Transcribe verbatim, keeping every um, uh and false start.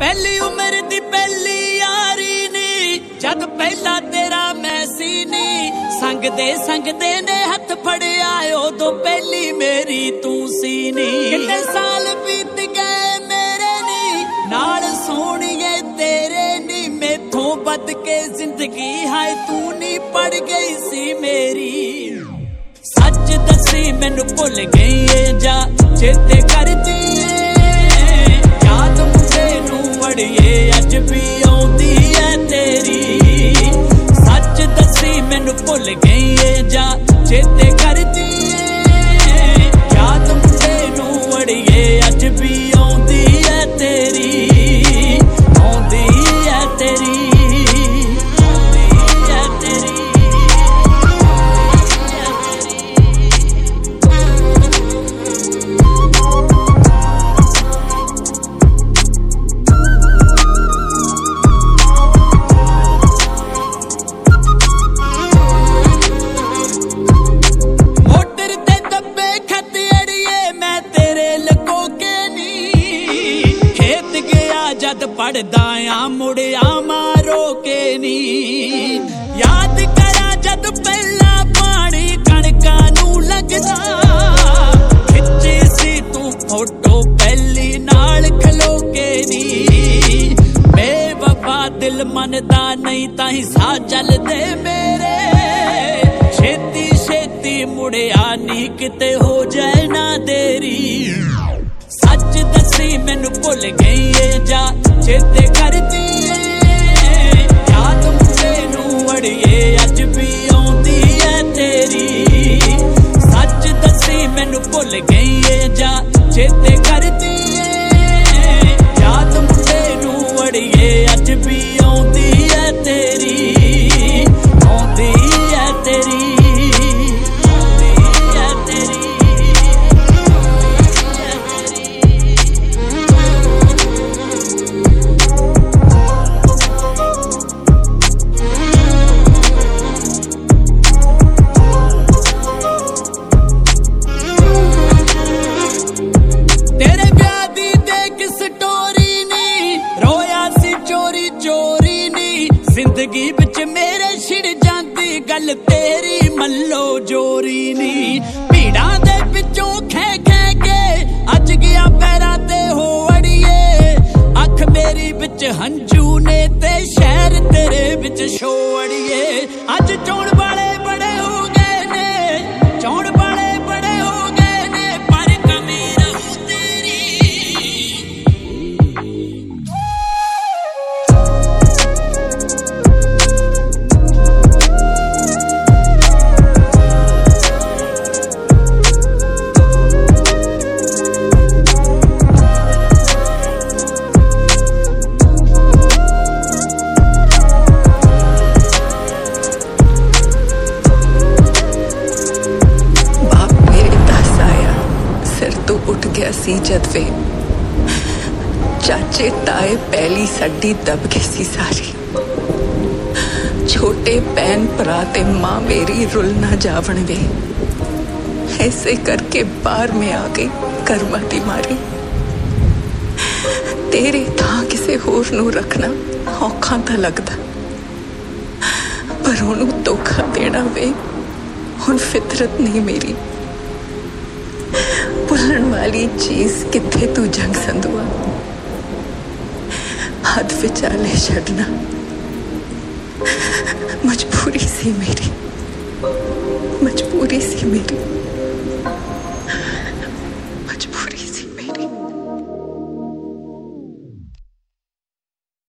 पहली उम्र दी पहली यारी नी जद पहला तेरा मैसी नी संग दे संग दे ने हथ फड़िया उदों पहली मेरी तू सी नी कितने साल बीत गए मेरे नी नाल सोहणिए तेरे नी मैथों बद के जिंदगी हाय तू नी पड़ गई सी मेरी सच दसी मैनू भुल गई है जा चेते करदी याद मुंडे नू अड़िए अज भी आउंदी है तेरी सच दसी मैनू भुल गई है जा चेते करदी याद मुंडे नू अड़िए अज भी आउंदी है तेरी आउंदी है तेरी पढ़दा आ मुड़िया मारो के नी याद करा जद पहला पानी कणका नू लगदा खिच्ची सी तू फोटो पहली नाल खलो के नी बेवफा दिल मनदा नहीं ताही सा चलदे मेरे छेती छेती मुड़िया नी किते हो जाए ना देरी सच दसी मैनू भुल गई है जा चेते करदी याद मुंडे नू अड़िए अज भी आउंदी है तेरी सच दसी मैनू भुल गई है जा चेते करदी याद मुंडे नू अड़िए अज भी आउंदी है तेरी आउंदी है तेरी जिंदगी बिच मेरे छिड़ जाती गल तेरी मल्लो जोरी नी भीड़ा दे पिछों खे खे के अज गया पैरां ते हो अड़िए अख मेरी बिच हंजू ने ते शहर तेरे बिच शो अड़िए अज चौण वाले बड़े हो गए ने चौण वाले बड़े हो गए ने पर कमी रहू तेरी सी जदवे चाचे ताए पहली सड्डी दब गई सी सारी छोटे भैन भरा ते मां मेरी रुल ना जावण वे ऐसे करके बाहर में आ गई कर्मा दी मारी तेरे थां किसे होर नू रखना औखा तां लगदा पर ओनू धोखा देना वे हुण फितरत नहीं मेरी भुलन वाली चीज किथे तू जंग संदुआ हद विचाले छड़ना मजबूरी सी मेरी मजबूरी सी मेरी